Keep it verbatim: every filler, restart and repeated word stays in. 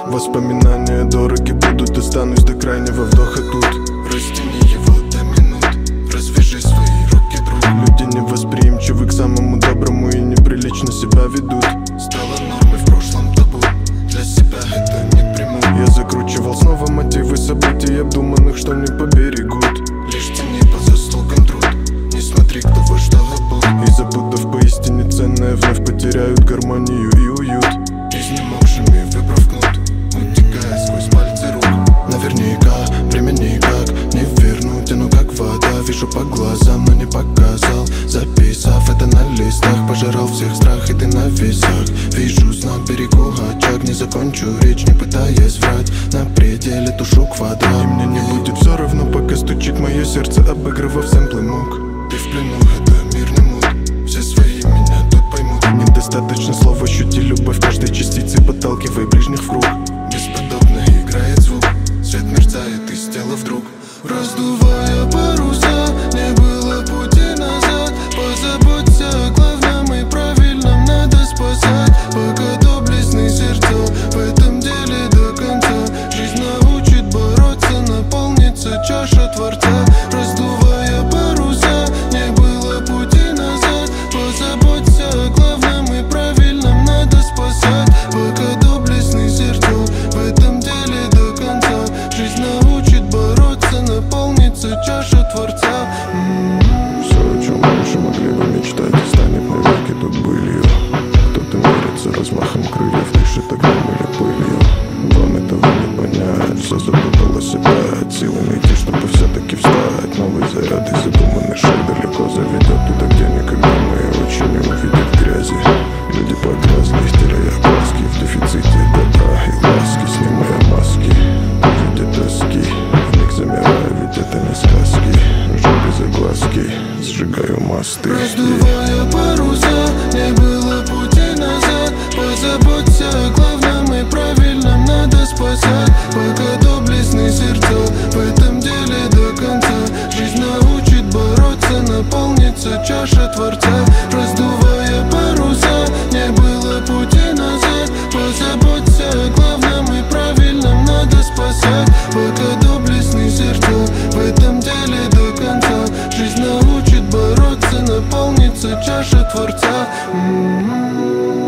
Воспоминания дороги будут, останусь до крайнего вдоха тут. Растяни его до минут, развяжи свои руки, друг. Люди невосприимчивы к самому доброму и неприлично себя ведут. Стало нормой в прошлом табу, для себя это не приму. Я закручивал снова мотивы событий обдуманных, что не поберегут. Лишь цени по заслугам труд, не смотри, кто во что обут. И запутав поистине ценное, вновь потеряют гармонию и уют. Изнемогшими выбрав кнут, утекая сквозь пальцы рук. Наверняка время никак не вернуть, оно как вода. Вижу по глазам, но не показал. Записав это на листах, пожирал всех страх, и ты на весах. Вижу знак, берегу очаг, не закончу речь, не пытаясь врать. На пределе тушу квадрат, и мне не будет все равно, пока стучит мое сердце, обыгрывав сэмплы мук. Ты в плену, это мир не мут, все свои меня тут поймут. Недостаточно слов, ощути любовь каждой частицей, подталкивая ближних в круг. Бесподобно играет звук, свет мерцает из тела вдруг. Раздувая паруса, не было пути назад. Позаботься о главном и правильном, надо спасать. Пока доблестный сердца, в этом деле до конца. Жизнь научит бороться, наполнится чаша Творца. Раздувая паруса, не было пути назад. Позаботься о главном и правильном, надо спасать. Пока доблестный сердца, в этом деле до конца. Жизнь научит бороться, наполнится чаша Творца. М-м-м. Все, о чем раньше могли бы мечтать, станет навеки тут былью. Кто-то мерится размахом крыльев, дышит огнем или пылью. Вам этого не понять, все запуталось опять. Силы найти, чтобы все-таки встать. Новый заряд и задуманный шаг далеко заведет туда, где никогда мы очень не увидят грязи. Люди погрязли, теряя краски в дефиците добра и ласки. Снимая маски, увидя тоски, вмиг замирая, ведь это не сказки. Жжу без огласки, сжигаю мосты. Раздувая паруса, не было пути назад. Позаботься о главном и правильном, надо спасать. Пока доблестный сердца, в этом деле до конца. Жизнь научит бороться, наполнится чаша Творца. Раздувая паруса, не было пути назад. Позаботься о главном и правильном, надо спасать. Пока доблестный сердца, в этом деле до конца. Жизнь научит бороться, наполнится чаша Творца. М-м-м.